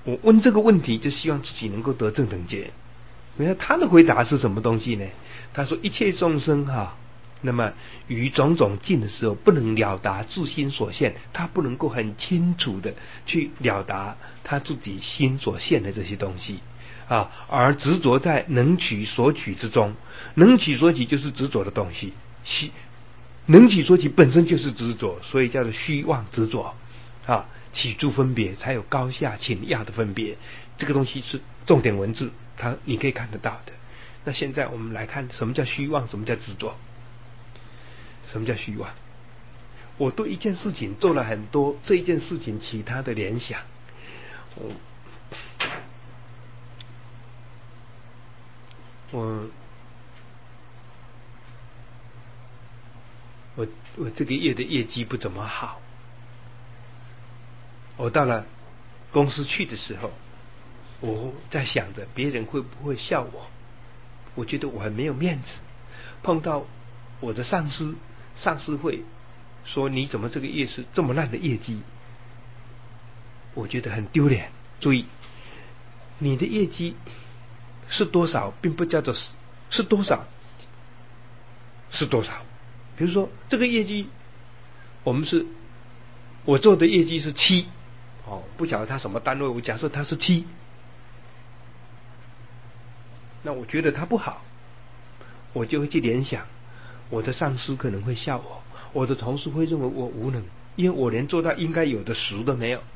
我问这个问题，就希望自己能够得正等觉。你看他的回答是什么东西呢？他说：一切众生那么于种种境的时候，不能了达自心所现，他不能够很清楚的去了达他自己心所现的这些东西而执着在能取所取之中。能取所取就是执着的东西，能取所取本身就是执着，所以叫做虚妄执着起诸分别，才有高下轻亚的分别。这个东西是重点文字，你可以看得到的。那现在我们来看什么叫虚妄，什么叫执着。什么叫虚妄？我对一件事情做了很多这一件事情其他的联想。我这个月的业绩不怎么好，我到了公司去的时候，我在想着别人会不会笑我，我觉得我很没有面子。碰到我的上司会说你怎么这个月是这么烂的业绩，我觉得很丢脸。注意，你的业绩是多少并不叫做是多少是多少。比如说这个业绩我做的业绩是7，不晓得他什么单位，我假设他是7，那我觉得他不好，我就会去联想我的上司可能会笑我，我的同事会认为我无能，因为我连做到应该有的10都没有。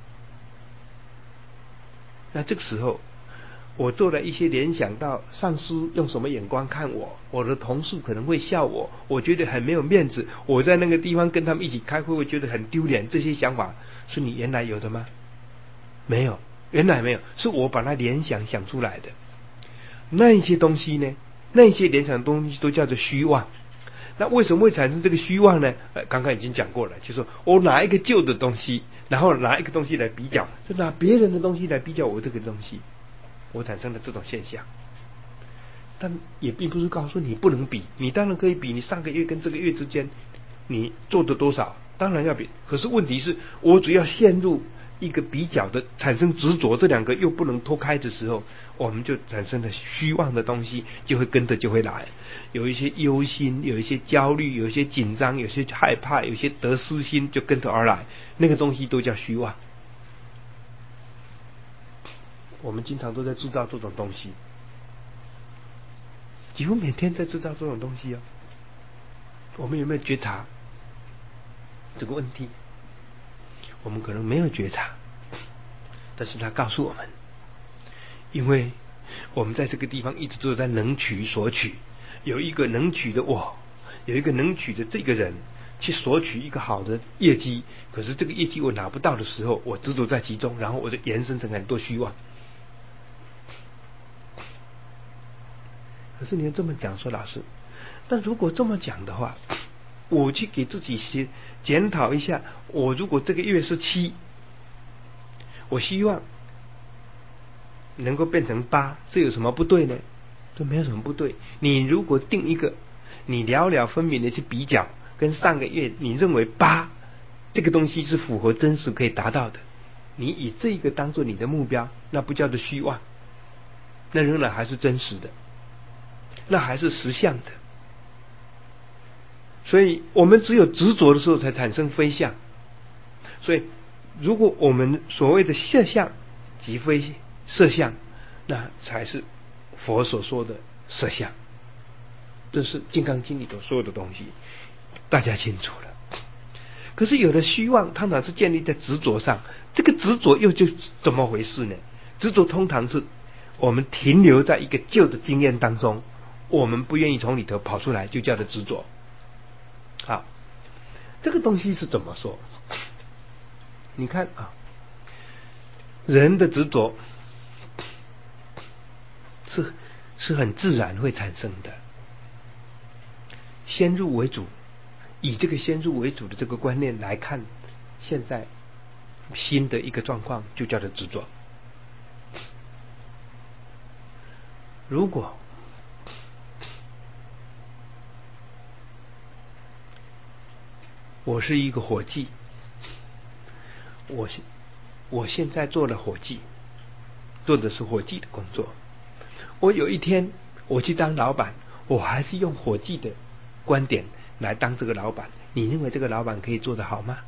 那这个时候我做了一些联想到上司用什么眼光看我，我的同事可能会笑我，我觉得很没有面子，我在那个地方跟他们一起开会，我觉得很丢脸。这些想法是你原来有的吗？没有，原来没有，是我把它联想出来的。那一些东西呢，那些联想的东西都叫做虚妄。那为什么会产生这个虚妄呢？刚刚已经讲过了，就是我拿一个旧的东西，然后拿一个东西来比较，就拿别人的东西来比较我这个东西，我产生了这种现象。但也并不是告诉你不能比，你当然可以比，你上个月跟这个月之间你做的多少，当然要比。可是问题是我只要陷入一个比较的产生执着，这两个又不能脱开的时候，我们就产生了虚妄的东西，就会跟着就会来，有一些忧心，有一些焦虑，有一些紧张，有些害怕，有些得失心就跟着而来，那个东西都叫虚妄。我们经常都在制造这种东西，几乎每天在制造这种东西我们有没有觉察这个问题？我们可能没有觉察，但是他告诉我们，因为我们在这个地方一直都在能取所取，有一个能取的我，有一个能取的这个人去索取一个好的业绩，可是这个业绩我拿不到的时候，我执着在其中，然后我就延伸成很多虚妄。可是你要这么讲，说老师，那如果这么讲的话，我去给自己检讨一下，我如果这个月是7，我希望能够变成8，这有什么不对呢？这没有什么不对。你如果定一个，你了了分明的去比较，跟上个月你认为8这个东西是符合真实可以达到的，你以这个当做你的目标，那不叫做虚妄，那仍然还是真实的，那还是实相的。所以我们只有执着的时候才产生非相。所以如果我们所谓的色相即非色相，那才是佛所说的色相。这是《金刚经》里头所有的东西，大家清楚了。可是有的虚妄通常是建立在执着上，这个执着又就怎么回事呢？执着通常是我们停留在一个旧的经验当中，我们不愿意从里头跑出来，就叫做执着。好，这个东西是怎么说？你看人的执着是很自然会产生的，先入为主。以这个先入为主的这个观念来看，现在新的一个状况就叫做执着。如果我是一个伙计，我现在做了伙计， 做的是伙计的工作。我有一天我去当老板，我还是用伙计的观点来当这个老板，你认为这个老板可以做得好吗？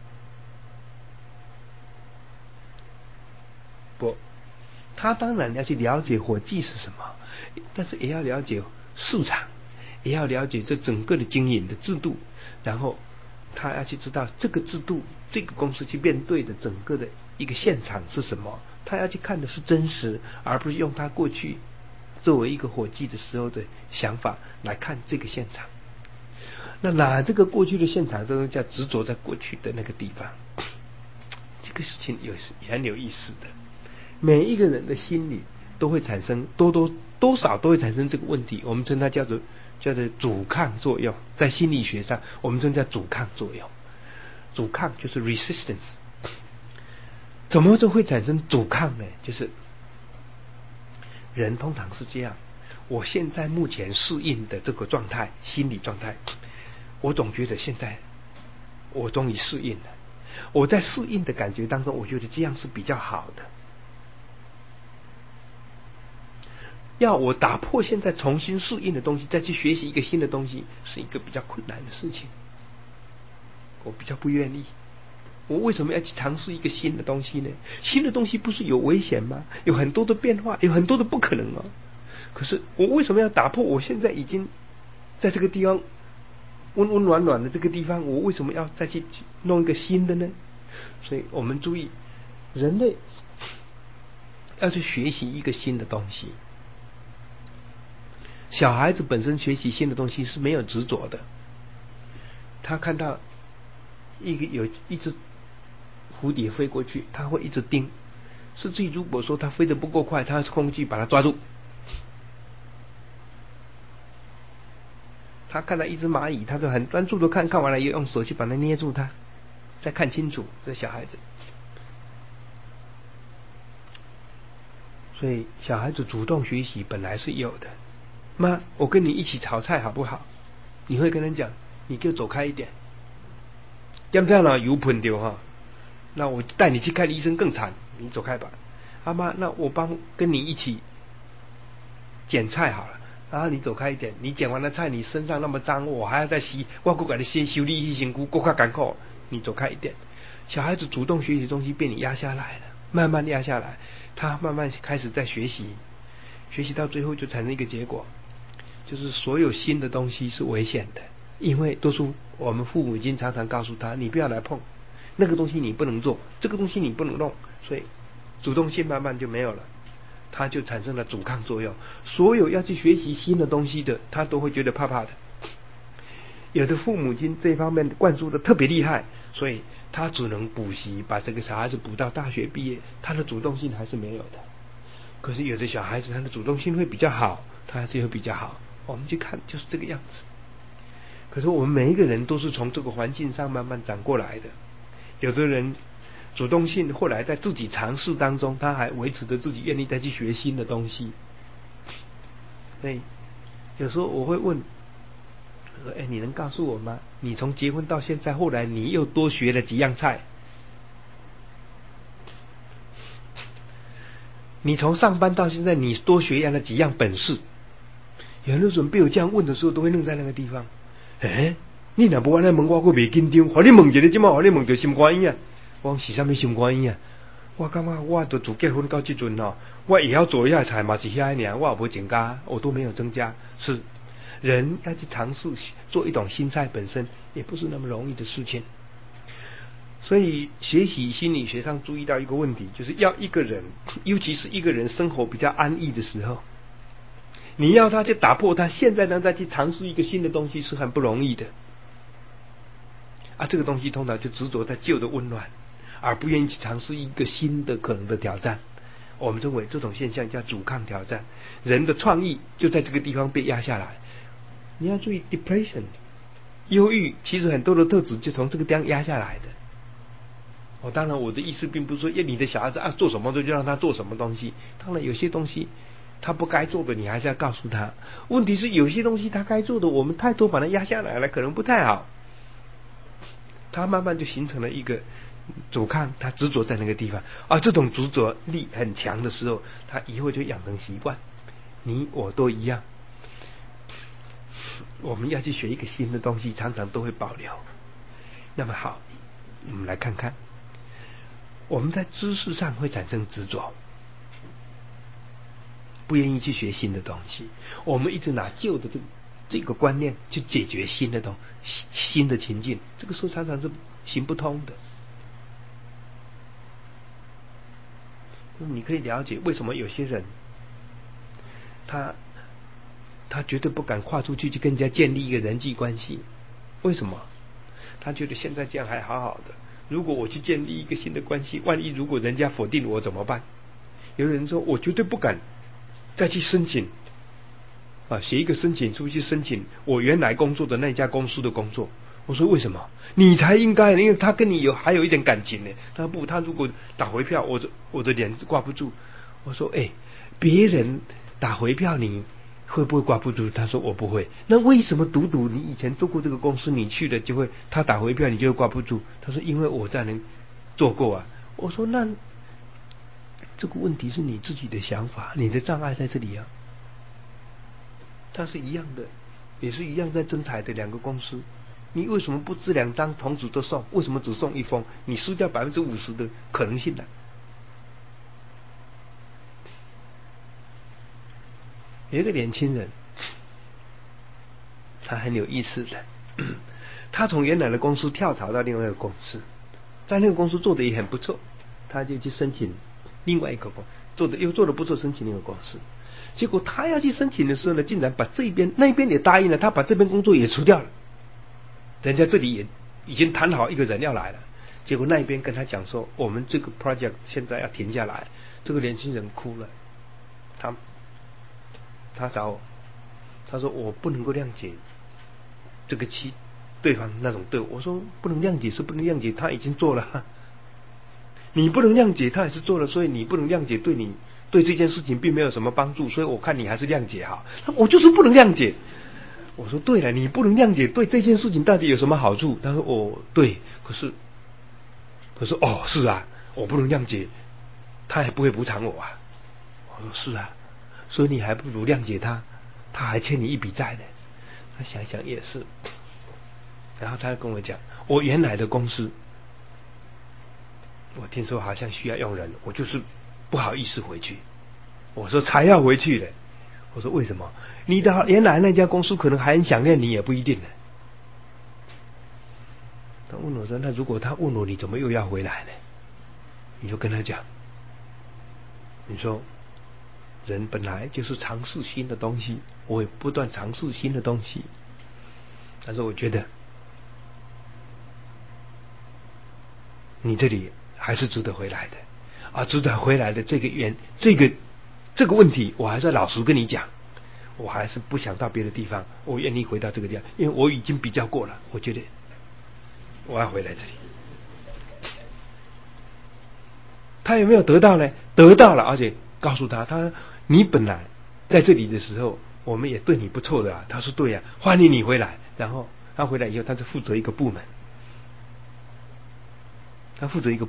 不，他当然要去了解伙计是什么，但是也要了解市场，也要了解这整个的经营的制度，然后他要去知道这个制度，这个公司去面对的整个的一个现场是什么，他要去看的是真实，而不是用他过去作为一个伙计的时候的想法来看这个现场。那拿这个过去的现场，这种叫执着在过去的那个地方，这个事情也很有意思的。每一个人的心里都会产生多少都会产生这个问题，我们称它叫做阻抗作用，在心理学上我们称叫阻抗作用。阻抗就是 resistance。 怎么就会产生阻抗呢？就是人通常是这样，我现在目前适应的这个状态，心理状态，我总觉得现在我终于适应了，我在适应的感觉当中，我觉得这样是比较好的。要我打破现在重新适应的东西，再去学习一个新的东西，是一个比较困难的事情，我比较不愿意。我为什么要去尝试一个新的东西呢？新的东西不是有危险吗？有很多的变化，有很多的不可能啊。可是我为什么要打破我现在已经在这个地方温温暖暖的这个地方，我为什么要再去弄一个新的呢？所以我们注意，人类要去学习一个新的东西。小孩子本身学习新的东西是没有执着的，他看到有一只蝴蝶飞过去，他会一直盯，甚至于如果说他飞得不够快，他空气把它抓住。他看到一只蚂蚁，他就很专注的看完了，又用手去把它捏住它，再看清楚。这小孩子，所以小孩子主动学习本来是有的。妈，我跟你一起炒菜好不好？你会跟人讲，你给我走开一点，这样呢油喷掉哈，那我带你去看医生更惨，你走开吧。阿妈，那我跟你一起捡菜好了，然后你走开一点，你捡完了菜，你身上那么脏，我还要再洗，我还给你先修理一身躯，够赶苦，你走开一点。小孩子主动学习的东西被你压下来了，慢慢压下来，他慢慢开始在学习，学习到最后就产生一个结果，就是所有新的东西是危险的，因为都是我们父母亲常常告诉他，你不要来碰那个东西，你不能做这个东西，你不能弄，所以主动性慢慢就没有了，他就产生了阻抗作用。所有要去学习新的东西的，他都会觉得怕怕的。有的父母亲这方面灌输的特别厉害，所以他只能补习，把这个小孩子补到大学毕业，他的主动性还是没有的。可是有的小孩子他的主动性会比较好，他就会比较好。我们去看就是这个样子。可是我们每一个人都是从这个环境上慢慢长过来的。有的人主动性后来在自己尝试当中，他还维持着自己愿意再去学新的东西。所以有时候我会问说，你能告诉我吗？你从结婚到现在，后来你又多学了几样菜？你从上班到现在，你多学了几样本事？有那种被我这样问的时候，都会愣在那个地方。你若无安尼问我未紧张，互你问一个，即马互你问到心肝意啊！我讲是啥物心肝意啊？我感觉我都自结婚到这阵哦，我也要做一下菜嘛，是遐尔，我也不增加，我都没有增加。是人要去尝试做一种新菜，本身也不是那么容易的事情。所以学习心理学上注意到一个问题，就是要一个人，尤其是一个人生活比较安逸的时候，你要他去打破他现在呢再去尝试一个新的东西是很不容易的啊。这个东西通常就执着在旧的温暖，而不愿意去尝试一个新的可能的挑战。我们认为这种现象叫阻抗挑战，人的创意就在这个地方被压下来。你要注意 depression 忧郁，其实很多的特质就从这个地方压下来的。当然我的意思并不是说你的小孩子做什么就让他做什么东西，当然有些东西他不该做的你还是要告诉他。问题是有些东西他该做的，我们太多把它压下来了，可能不太好。他慢慢就形成了一个阻抗，他执着在那个地方，这种执着力很强的时候，他以后就养成习惯。你我都一样，我们要去学一个新的东西，常常都会保留。那么好，我们来看看，我们在知识上会产生执着，不愿意去学新的东西，我们一直拿旧的这个观念去解决新的情境，这个时候常常是行不通的。你可以了解为什么有些人他绝对不敢跨出去跟人家建立一个人际关系，为什么？他觉得现在这样还好好的，如果我去建立一个新的关系，万一如果人家否定我怎么办？有人说我绝对不敢再去申请写一个申请书去申请我原来工作的那家公司的工作。我说为什么？你才应该，因为他跟你还有一点感情呢。他不，他如果打回票，我的脸挂不住。我说别人打回票你会不会挂不住？他说我不会。那为什么独你以前做过这个公司，你去了就会他打回票你就会挂不住？他说因为我在那做过啊。我说那这个问题是你自己的想法，你的障碍在这里啊。他是一样的，也是一样在征才的两个公司，你为什么不这2张同组都送？为什么只送1封？你失掉50%的可能性呢？有一个年轻人，他很有意思的，他从原来的公司跳槽到另外一个公司，在那个公司做的也很不错，他就去申请另外一个做的不错，申请另一个公司。结果他要去申请的时候呢，竟然把这边那边也答应了，他把这边工作也辞掉了。人家这里也已经谈好一个人要来了，结果那边跟他讲说，我们这个 project 现在要停下来。这个年轻人哭了，他找我，他说我不能够谅解这个对方那种对我。我说不能谅解是不能谅解，他已经做了，你不能谅解他也是做了，所以你不能谅解对这件事情并没有什么帮助，所以我看你还是谅解好。我就是不能谅解。我说对了，你不能谅解，对这件事情到底有什么好处？他说对，可是是啊，我不能谅解，他也不会补偿我啊。我说是啊，所以你还不如谅解他，他还欠你一笔债呢。他想想也是，然后他跟我讲，我原来的公司，我听说好像需要用人，我就是不好意思回去。我说才要回去嘞。我说为什么？你的原来那家公司可能还很想念你，也不一定呢。他问我说，那如果他问我你怎么又要回来呢？你就跟他讲，你说人本来就是尝试新的东西，我也不断尝试新的东西，但是我觉得你这里还是值得回来的值得回来的这个问题，我还是老实跟你讲，我还是不想到别的地方，我愿意回到这个地方，因为我已经比较过了，我觉得我要回来这里。他有没有得到呢？得到了，而且告诉他你本来在这里的时候，我们也对你不错的啊。他说对啊，欢迎你回来。然后他回来以后，他就负责一个部门，然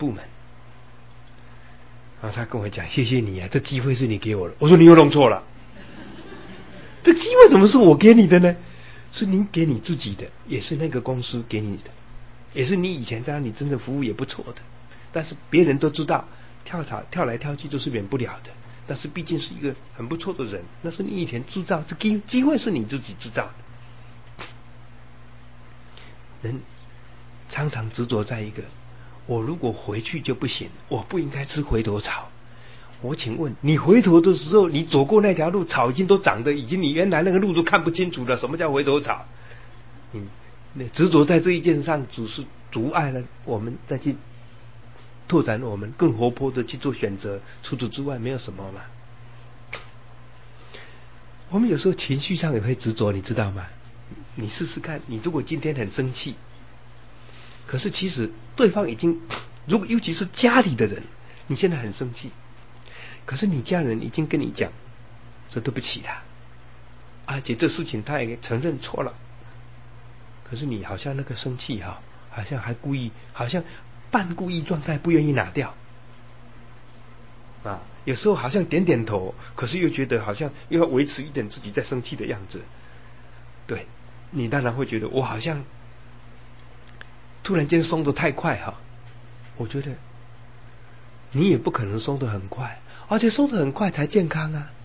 后他跟我讲，谢谢你啊，这机会是你给我的。我说你又弄错了，这机会怎么是我给你的呢？是你给你自己的，也是那个公司给你的，也是你以前在那里真的服务也不错的，但是别人都知道跳来跳去都是免不了的，但是毕竟是一个很不错的人，那是你以前制造，这机会是你自己制造的。人常常执着在一个，我如果回去就不行，我不应该吃回头草。我请问你回头的时候，你走过那条路，草已经都长得已经你原来那个路都看不清楚了，什么叫回头草？你执着在这一件上，只是阻碍了我们再去拓展我们更活泼的去做选择，除此之外没有什么嘛。我们有时候情绪上也会执着，你知道吗？你试试看，你如果今天很生气，可是其实对方已经，如果尤其是家里的人，你现在很生气，可是你家人已经跟你讲说对不起啦，而且这事情他也承认错了，可是你好像那个生气好像还故意，好像半故意状态，不愿意拿掉。有时候好像点点头，可是又觉得好像又要维持一点自己在生气的样子。对，你当然会觉得我好像突然间松得太快哈。我觉得你也不可能松得很快，而且松得很快才健康啊。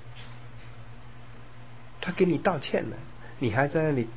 他给你道歉了，你还在那里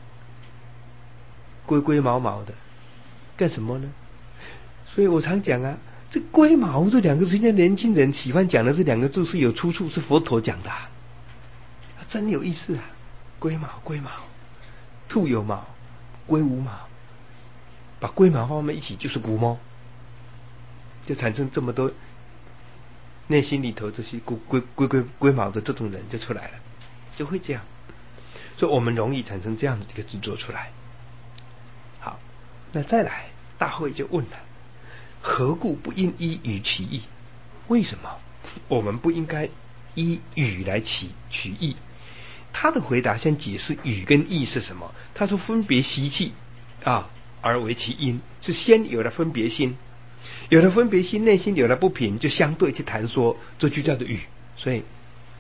龟龟毛毛的干什么呢？所以我常讲啊，这龟毛这两个字，现在年轻人喜欢讲的这两个字是有出处，是佛陀讲的真有意思啊。龟毛龟毛，兔有毛，龟无毛，把龟毛放在一起就是龟毛，就产生这么多内心里头这些龟毛的这种人就出来了，就会这样。所以我们容易产生这样的一个执着出来。好，那再来大会就问了，何故不应依语起义？为什么我们不应该依语来取义？他的回答先解释语跟义是什么。他说分别习气而为其因，是先有了分别心，有了分别心，内心有了不平，就相对去谈说，这就叫做语。所以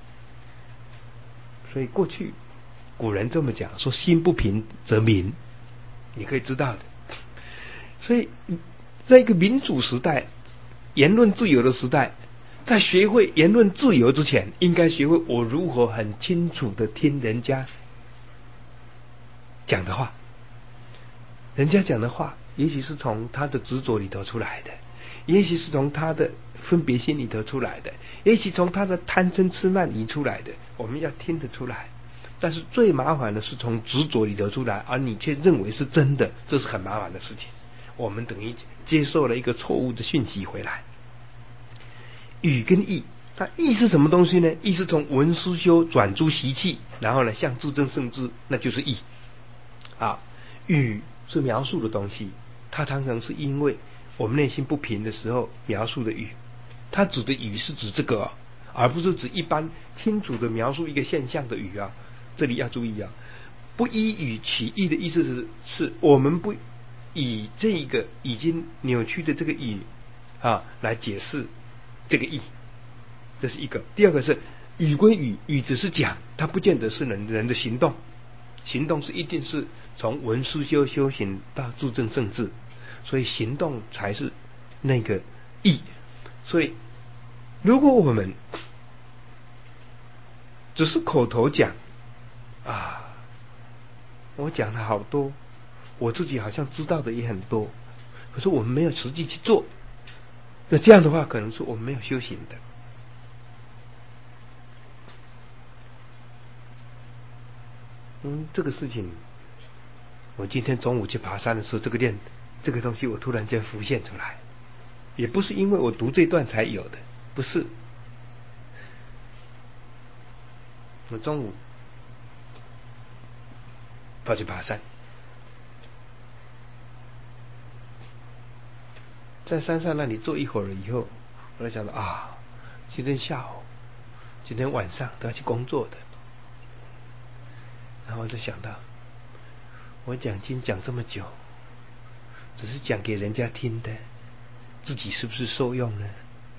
过去古人这么讲，说心不平则民，你可以知道的。所以在一个民主时代，言论自由的时代，在学会言论自由之前，应该学会我如何很清楚的听人家讲的话。人家讲的话也许是从他的执着里头出来的，也许是从他的分别心里头出来的，也许从他的贪嗔痴慢疑出来的，我们要听得出来。但是最麻烦的是从执着里头出来，而你却认为是真的，这是很麻烦的事情。我们等于接受了一个错误的讯息回来。语跟义，那义是什么东西呢？义是从闻思修转诸习气，然后呢向自证圣智，那就是义语是描述的东西，它常常是因为我们内心不平的时候描述的语。它指的语是指这个而不是指一般清楚的描述一个现象的语这里要注意不依语起义的意思是我们不以这个已经扭曲的这个语来解释这个义，这是一个。第二个是语归语，语只是讲，它不见得是人的行动，行动是一定是从闻思修行到自证圣智，所以行动才是那个义。所以如果我们只是口头讲我讲了好多，我自己好像知道的也很多，可是我们没有实际去做，那这样的话可能是我们没有修行的。这个事情我今天中午去爬山的时候，这个东西我突然间浮现出来，也不是因为我读这段才有的，不是。我中午跑去爬山，在山上那里坐一会儿以后，我就想到今天下午今天晚上都要去工作的，然后我就想到我讲经讲这么久，只是讲给人家听的，自己是不是受用呢？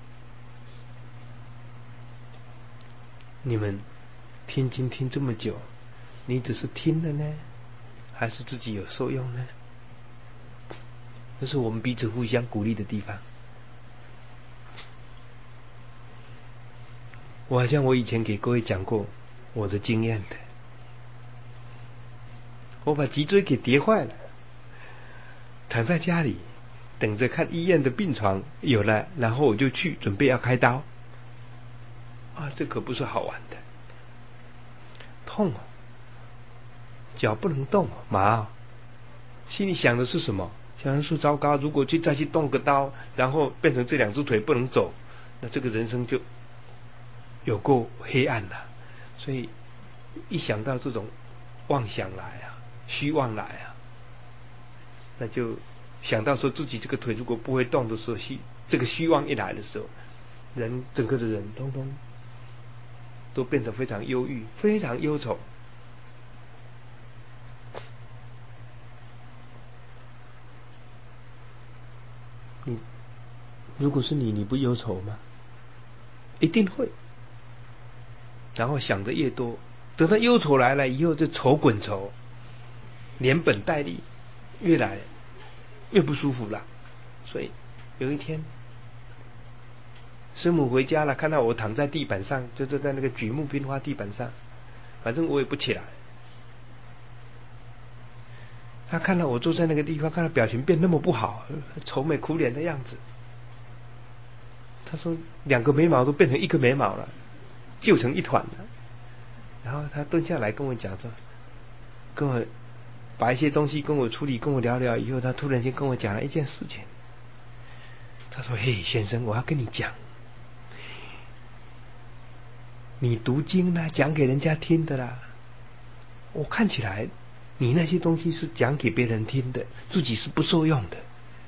你们听经听这么久，你只是听了呢，还是自己有受用呢？这是我们彼此互相鼓励的地方。我好像我以前给各位讲过我的经验的，我把脊椎给跌坏了，躺在家里等着看医院的病床有了，然后我就去准备要开刀这可不是好玩的，痛脚不能动麻心里想的是什么？想的是糟糕，如果再去动个刀，然后变成这两只腿不能走，那这个人生就有够黑暗了。所以一想到这种妄想来虚妄来那就想到说自己这个腿如果不会动的时候，这个虚妄一来的时候，整个的人通通都变得非常忧郁，非常忧愁。 你如果是你不忧愁吗？一定会。然后想的越多，等到忧愁来了以后，就愁滚愁，连本带利，越来越不舒服了。所以有一天，师母回家了，看到我躺在地板上，就是在那个榉木冰花地板上，反正我也不起来。他看到我坐在那个地方，看到表情变那么不好，愁眉苦脸的样子。他说2个眉毛都变成1个眉毛了，揪成一团了。然后他蹲下来跟我讲说，跟我把一些东西跟我处理，跟我聊聊以后，他突然间跟我讲了一件事情。他说：“嘿，先生，我要跟你讲，你读经呢，讲给人家听的啦。我看起来，你那些东西是讲给别人听的，自己是不受用的。”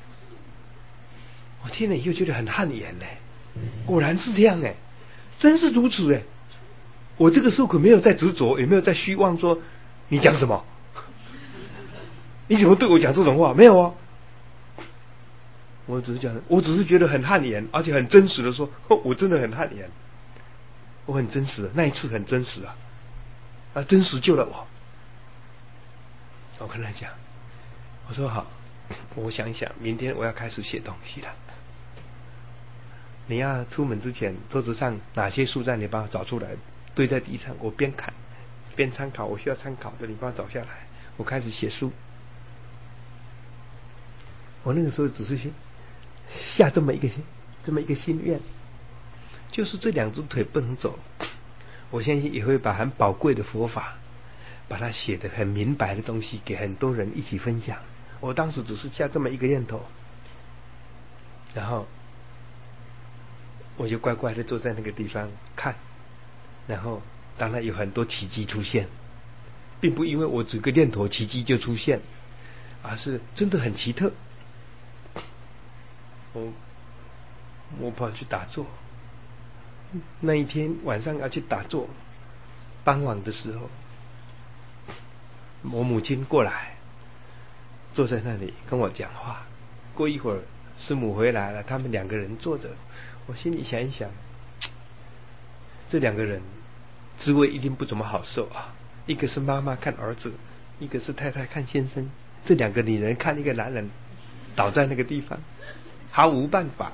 我听了以后觉得很汗颜呢。果然是这样哎，真是如此哎。我这个时候可没有在执着，也没有在虚妄说你讲什么，你怎么对我讲这种话？没有啊。我只是觉得很汗颜，而且很真实的说，我真的很汗颜，我很真实的，那一次很真实啊，真实救了我。我跟他讲，我说好，我想一想，明天我要开始写东西了。你要出门之前，桌子上哪些书站你帮我找出来，堆在地上，我边看边参考，我需要参考的你帮我找下来。我开始写书。我那个时候只是下这么一个心愿，就是这2只腿不能走。我相信也会把很宝贵的佛法，把它写得很明白的东西给很多人一起分享。我当时只是下这么一个念头，然后我就乖乖的坐在那个地方看，然后当然有很多奇迹出现，并不因为我只个念头奇迹就出现，而是真的很奇特。我跑去打坐，那一天晚上要去打坐，傍晚的时候，我母亲过来，坐在那里跟我讲话。过一会儿，师母回来了，他们2个人坐着，我心里想一想，这2个人滋味一定不怎么好受啊。一个是妈妈看儿子，一个是太太看先生，这2个女人看一个男人倒在那个地方，毫无办法。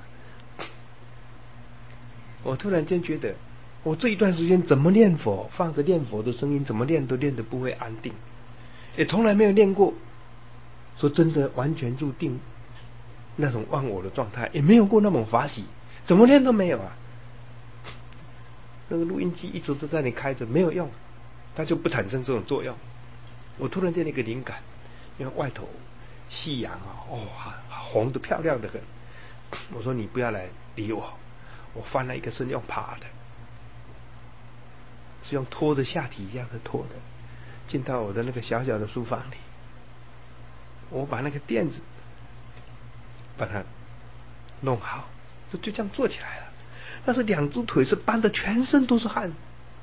我突然间觉得，我这一段时间怎么念佛，放着念佛的声音，怎么念都念得不会安定，也从来没有念过说真的完全入定那种忘我的状态，也没有过那种法喜，怎么念都没有啊。那个录音机一直都在那里开着，没有用，它就不产生这种作用。我突然间一个灵感，因为外头夕阳红得漂亮的很。我说你不要来理我，我翻了一个是用爬的，是用拖着下体一样的拖的，进到我的那个小小的书房里。我把那个垫子把它弄好，就这样坐起来了。但是2只腿是搬得全身都是汗，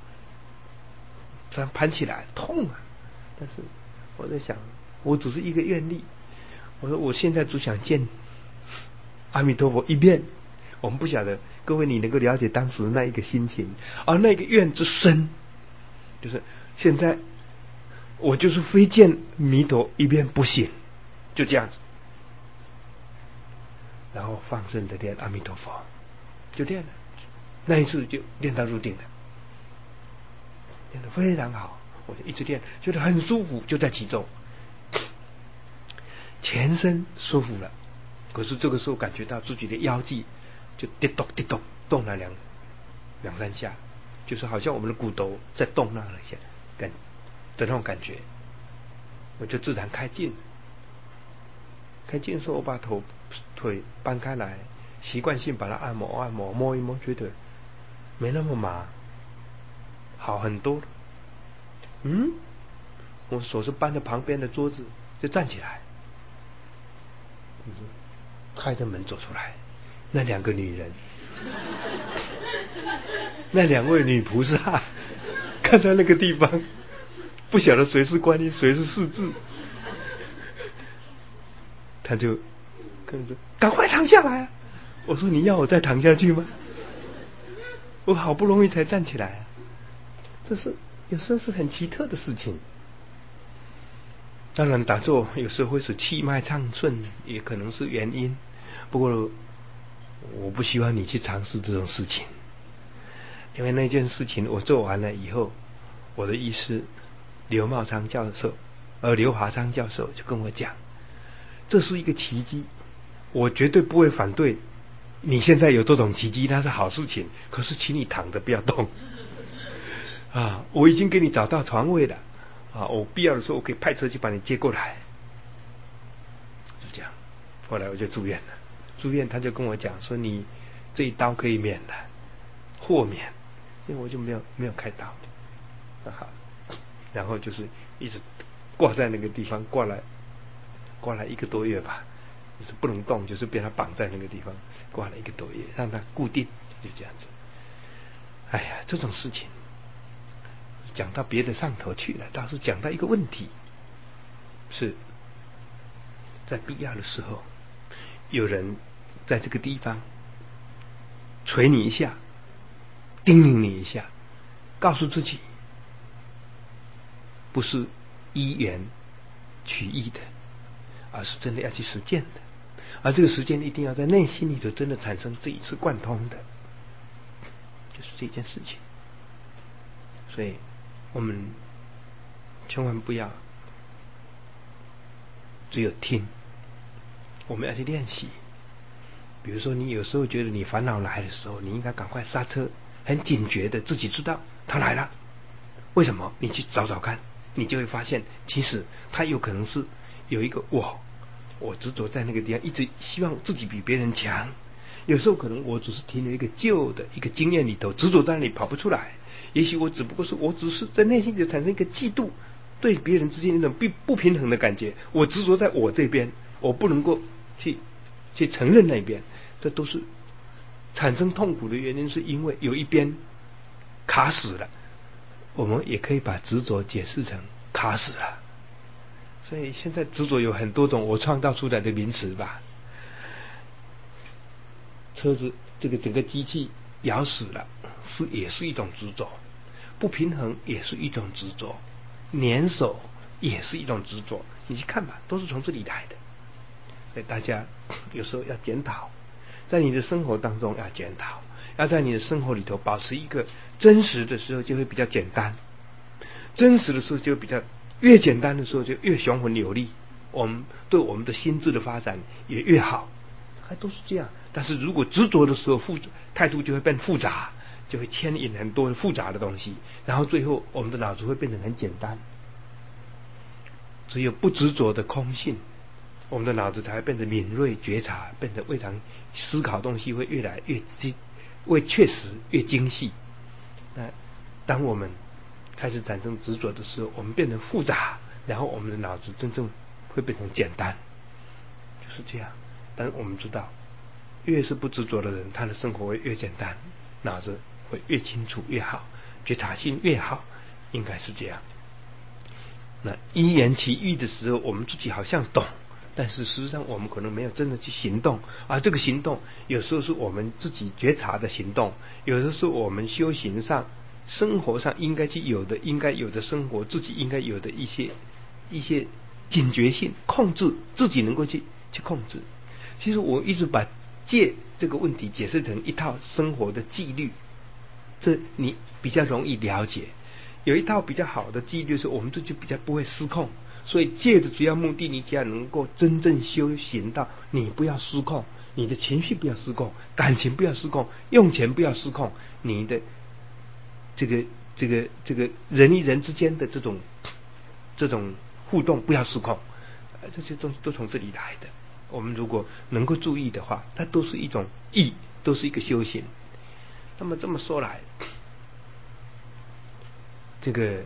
这样盘起来痛啊。但是我在想，我只是一个愿力，我说我现在只想见阿弥陀佛一面。我们不晓得各位你能够了解当时那一个心情，而那个愿之深，就是现在我就是非见弥陀一面不行，就这样子。然后放声的念阿弥陀佛，就练了，那一次就练到入定了，练得非常好。我就一直练，觉得很舒服，就在其中，全身舒服了。可是这个时候感觉到自己的腰际就滴咚滴咚动了两三下，就是好像我们的骨头在动那一下的那种感觉。我就自然开劲。开劲的时候，我把腿搬开来，习惯性把它按摩按摩，摸一摸，觉得没那么麻，好很多。我手是搬着旁边的桌子，就站起来，开着门走出来。那2个女人，那2位女菩萨，看到那个地方，不晓得谁是观音，谁是世智，他就客人说赶快躺下来啊！我说你要我再躺下去吗？我好不容易才站起来啊！这是有时候是很奇特的事情。当然打坐有时候会使气脉畅顺，也可能是原因，不过我不希望你去尝试这种事情，因为那件事情我做完了以后，我的医师刘华昌教授就跟我讲，这是一个奇迹，我绝对不会反对你现在有这种奇迹，那是好事情，可是请你躺着不要动啊！我已经给你找到床位了啊！我必要的时候我可以派车去把你接过来。就这样，后来我就住院了。住院他就跟我讲说，你这一刀可以免的，豁免，因为我就没有开刀啊。然后就是一直挂在那个地方，挂了1个多月吧，就是不能动，就是被他绑在那个地方挂了1个多月，让他固定，就这样子。哎呀，这种事情讲到别的上头去了，倒是讲到一个问题，是在必要的时候，有人在这个地方捶你一下，叮咛你一下，告诉自己不是依言取义的，而是真的要去实践的，而这个实践一定要在内心里头真的产生这一次贯通的，就是这件事情。所以我们千万不要只有听，我们要去练习。比如说你有时候觉得你烦恼来的时候，你应该赶快刹车，很警觉的自己知道它来了，为什么？你去找找看，你就会发现其实它有可能是有一个我执着在那个地方，一直希望自己比别人强。有时候可能我只是停留一个旧的一个经验里头，执着在那里跑不出来。也许我只是在内心里产生一个嫉妒，对别人之间那种不平衡的感觉，我执着在我这边，我不能够去承认那边，这都是产生痛苦的原因，是因为有一边卡死了。我们也可以把执着解释成卡死了。所以现在执着有很多种我创造出来的名词吧。车子这个整个机器咬死了，也是一种执着；不平衡也是一种执着；粘手也是一种执着。你去看吧，都是从这里来的。所以大家有时候要检讨，在你的生活当中要检讨，要在你的生活里头保持一个真实的时候，就会比较简单。真实的时候就比较越简单的时候就越雄浑有力，我们对我们的心智的发展也越好，还都是这样。但是如果执着的时候，态度就会变复杂，就会牵引很多复杂的东西，然后最后我们的脑子会变得很简单。只有不执着的空性，我们的脑子才会变得敏锐觉察，变得非常思考东西会越来越确实越精细。那当我们开始产生执着的时候，我们变成复杂，然后我们的脑子真正会变成简单，就是这样。但我们知道，越是不执着的人，他的生活会越简单，脑子会越清楚越好，觉察性越好，应该是这样。那依言其义的时候，我们自己好像懂，但是实际上我们可能没有真的去行动，而这个行动有时候是我们自己觉察的行动，有的是我们修行上生活上应该去有的，应该有的生活自己应该有的一些警觉性控制，自己能够去控制。其实我一直把戒这个问题解释成一套生活的纪律，这你比较容易了解。有一套比较好的纪律，是我们自己比较不会失控。所以戒的主要目的，你只要能够真正修行到你不要失控，你的情绪不要失控，感情不要失控，用钱不要失控，你的这个人与人之间的这种互动不要失控，这些东西都从这里来的。我们如果能够注意的话，它都是一种义，都是一个修行。那么这么说来，这个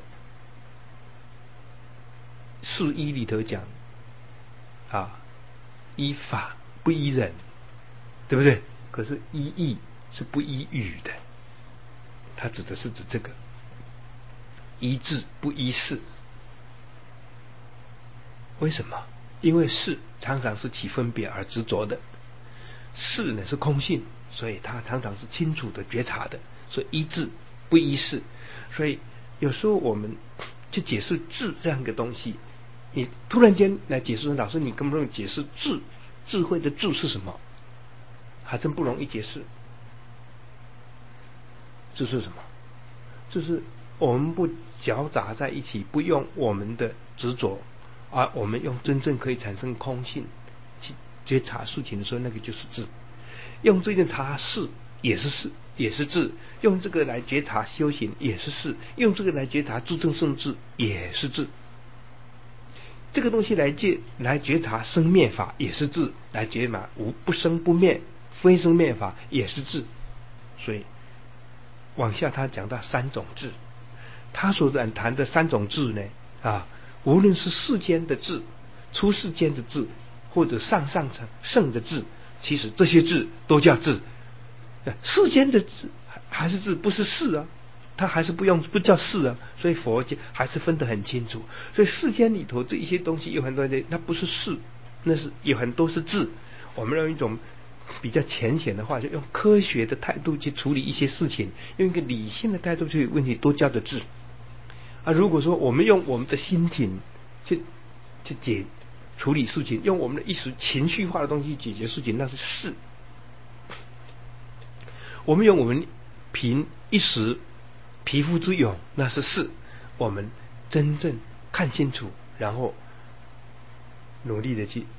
释义里头讲啊，依法不依人，对不对？可是依义是不依语的，它指的是指这个依智不依事。为什么？ 因为事常常是起分别而执着的，事呢是空性，所以它常常是清楚的觉察的，所以依智不依事。所以有时候我们去解释智这样一个东西，你突然间来解释，老师你根本不能解释智慧的智是什么，还真不容易解释。智是什么？就是我们不搅杂在一起，不用我们的执着，而我们用真正可以产生空性去觉察事情的时候，那个就是智。用这件察事也是事，也是智；用这个来觉察修行也是事；用这个来觉察诸正圣智也是智。这个东西来觉察生灭法也是智，来觉察无不生不灭非生灭法也是智。所以往下他讲到三种智，他所谈的三种智呢，无论是世间的智、出世间的智，或者上层圣的智，其实这些智都叫智。世间的智还是智，不是事啊，它还是不叫事啊。所以佛家还是分得很清楚。所以世间里头这一些东西有很多的，它不是事，那是有很多是智。我们用一种比较浅显的话，就用科学的态度去处理一些事情，用一个理性的态度去问题，都叫的智。如果说我们用我们的心情去处理事情，用我们的一时情绪化的东西解决事情，那是事。我们用我们凭一时皮肤之勇，那是事。我们真正看清楚，然后努力的去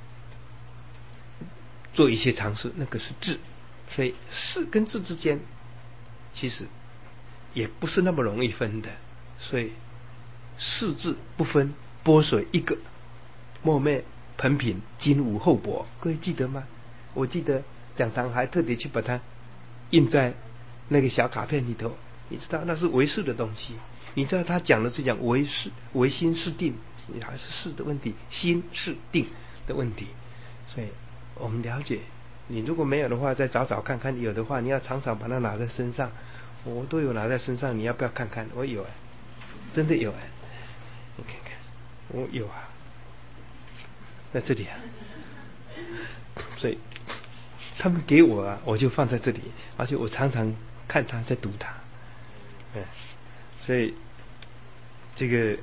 做一些尝试，那个是智。所以事跟智之间其实也不是那么容易分的。所以事智不分，波水一个，莫灭盆品，金无厚薄。各位记得吗？我记得讲堂还特别去把它印在那个小卡片里头。你知道那是唯识的东西，你知道他讲的是讲唯识，唯心是定，还是事的问题，心是定的问题。所以我们了解，你如果没有的话再找找看看，有的话你要常常把它拿在身上。我都有拿在身上，你要不要看看？我有真的有你看看我有在这里所以他们给我我就放在这里，而且我常常看他在读它。所以这个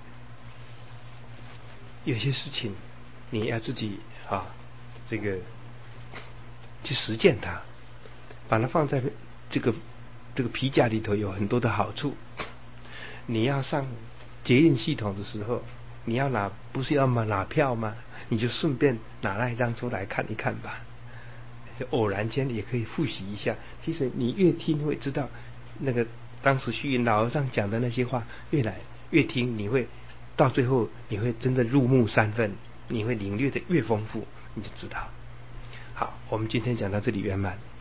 有些事情你要自己这个去实践它，把它放在这个皮夹里头，有很多的好处。你要上捷运系统的时候，你要不是要拿票吗？你就顺便拿那一张出来看一看吧，就偶然间也可以复习一下。其实你越听会知道，那个当时虚云老和尚讲的那些话，越听你会到最后你会真的入木三分，你会领略的越丰富，你就知道。好，我们今天讲到这里圆满。